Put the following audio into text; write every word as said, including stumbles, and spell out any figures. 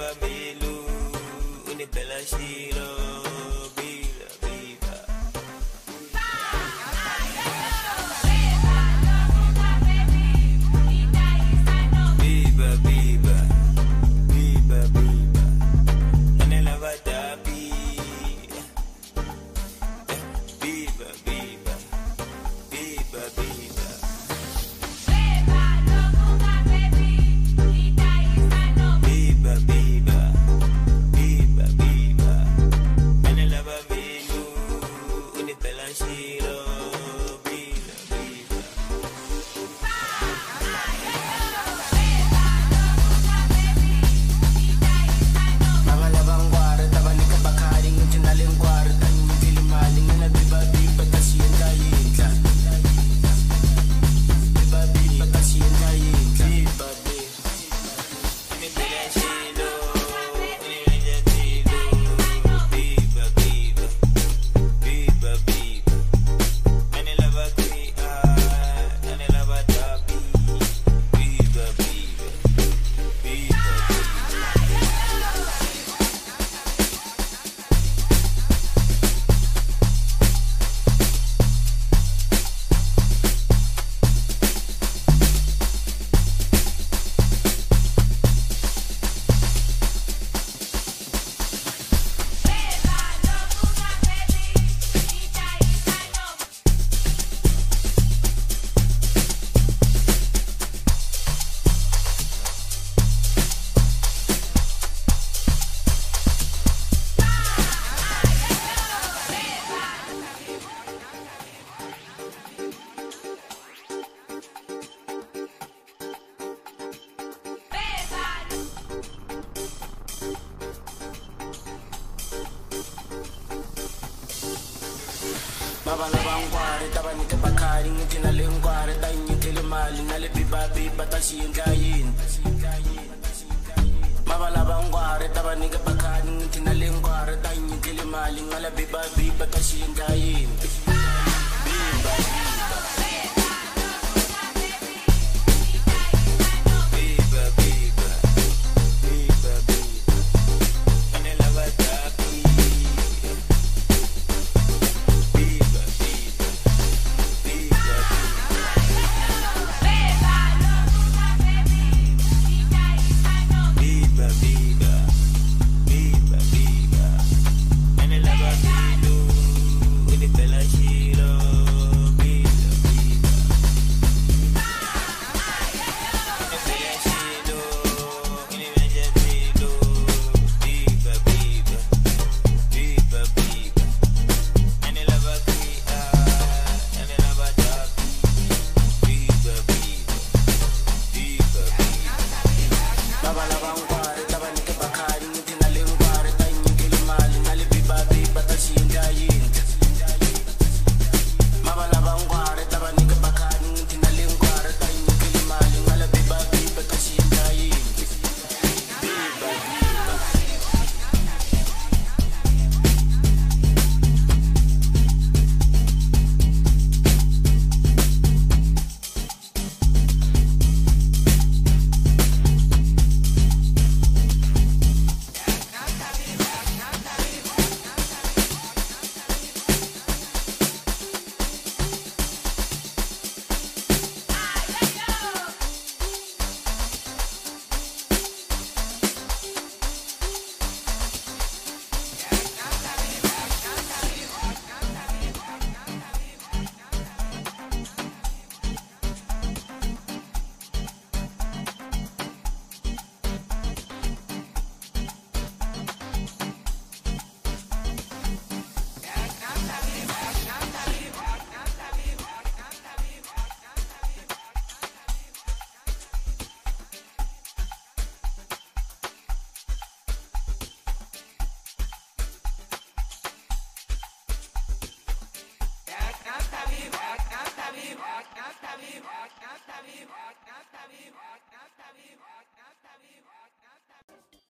lava melu, une bella shilo, biba, biba. Biba, biba, biba, biba. Ane lava tapi. Biba, biba, biba, biba. Biba, biba, biba, biba. Ane lava melu, une bella shilo, biba, biba. Mabalabang kwara, taba ni kabakari, ngunti naling kwara, tanong tilimaling, na biba biba, tasyan kayinka. Biba biba, tasyan kayinka. Biba biba. Une bella shilo, une bella shilo, biba, biba, biba, biba. Ane lava kriya, ane lava tapi, biba, biba, biba, biba. Mabalabang kwara, taba ni kabakari, ngunti naling kwara, tanong tilimaling, na biba biba, tasyan kayin. Mabalabang kwara, taba ni kabakari, ngunti naling kwara, tanong tilimaling, na biba biba, tasyan kayin. Biba biba.